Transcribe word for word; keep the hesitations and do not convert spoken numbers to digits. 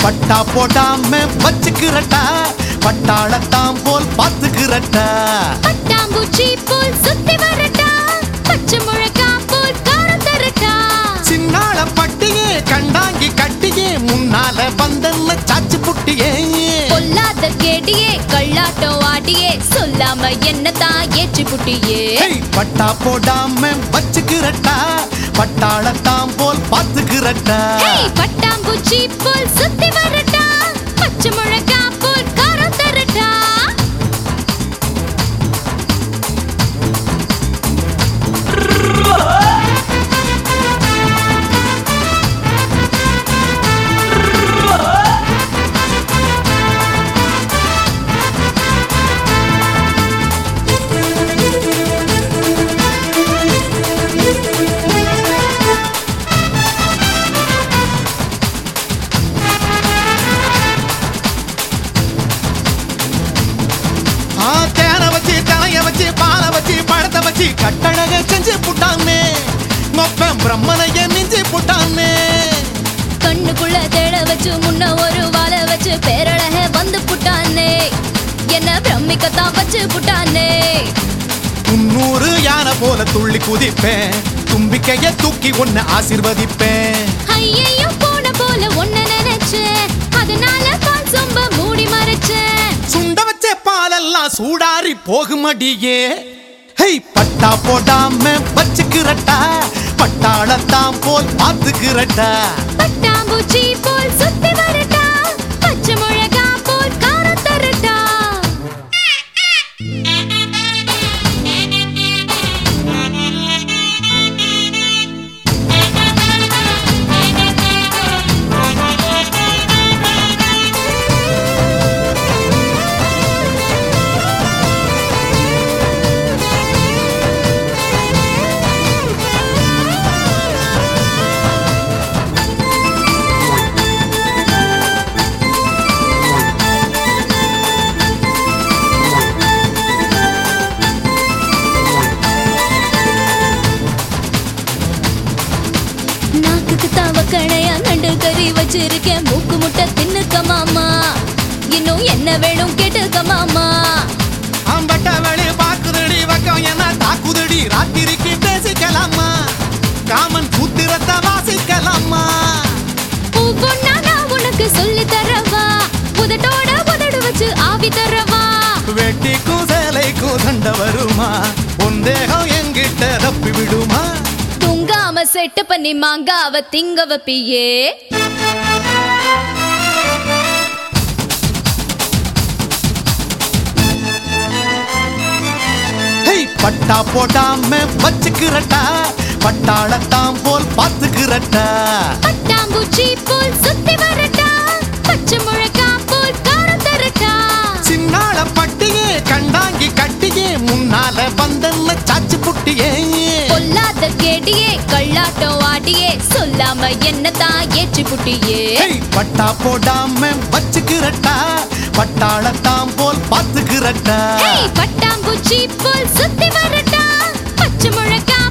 பட்டா போடாம வச்சுக்கிறட்டா பட்டாளத்தாம் போல் பாத்துக்கிறட்டா பட்டாம்பூச்சி போல் சுத்தி வரட்டா பச்சை முழக்கா போல் காரம் தரட்டா சின்னாள பட்டியே கண்டாங்கி கட்டியே முன்னால வந்தன்ன சாச்சு புட்டியே பொல்லாத கேடியே கள்ளாட்டம் ஆடியே சொல்லாம என்னதான் ஏற்றி புட்டியே பட்டா போடாம வச்சுக்கிறட்டா பட்டாளத்தாம் போல் பாத்துக்கிறட்டா பட்டாம்பூச்சி போல் சுத்தி வரட்டா பச்சை முழக்கா போல் காரம் தரட்டா பால வச்சு பழத்தை வச்சு கட்டழக செஞ்சு புட்டாமே மொப்பம் பிரம்மனைய மிஞ்சி புட்டாமே கண்ணுக்குள்ள தேட வச்சு முன்ன ஒரு வாழ வச்சு பேரழக வந்து புட்டானே என்ன பிரமிக்கத்தான் வச்சு புட்டானே முன்னூறு யானை போல துள்ளி குதிப்பேன் தும்பிக்கைய தூக்கி ஒன்னு ஆசீர்வதிப்பேன் ஐயையோ போன போல ஒன்ன நினைச்சேன் அதனால பால் சொம்ப மூடி மறைச்சேன் சுண்ட வச்ச பாலெல்லாம் சூடாரி போகுமடியே ஹை பட்டா போடாம வச்சுக்கிறட்டா பட்டாளத்தாம் போல் பாத்துக்கிறட்டா பட்டாம்பூச்சி போல் சுத்தி வரட்டா பச்சை முழகா போல் காரம் தரட்டா கணையா நண்டு கறி வச்சிருக்கேன் மூக்கு முட்டை தின்னுக்க மாமா இன்னும் என்ன வேணும் கேட்டுக்க மாமா அம்பட்ட வெளி பாக்குதடி வக்கம் என்ன தாக்குதடி ராத்திரிக்கு பேசிக்கலாமா காமன் கூத்திரத்தை வாசிக்கலாமா ஒவ்வொன்னா நான் உனக்கு சொல்லி தரவா உதட்டோட உதடு வச்சு ஆவி தரவா வெட்டிக்கும் சேலைக்கும் சண்டை வருமா உந்தேகம் எங்கிட்ட தப்பி விடுமா தூங்காம செட்டு பண்ணி மாங்காவ திங்க வப்பியே பட்டா போடாம வச்சுக்கிறட்டா பட்டாளத்தாம் போல் பாத்துக்கிறட்டா பட்டாம்பூச்சி போல் சுத்தி வரட்டா பச்சை முழக்கா போல் காரம் தரட்டா சின்னாள பட்டியே கண்டாங்கி கட்டியே முன்னால வந்தன்ன சாச்சு புட்டியே பொல்லாத கேடியே கள்ளாட்டம் ஆடியே சொல்லாம என்னதான் ஏற்றி புட்டியே பட்டா போடாம வச்சுக்கிறட்டா பட்டாளத்தாம் போல் பாத்துக்கிறட்டா பட்டாம்பூச்சி போல் சுத்தி வரட்டா பச்சை முழக்கா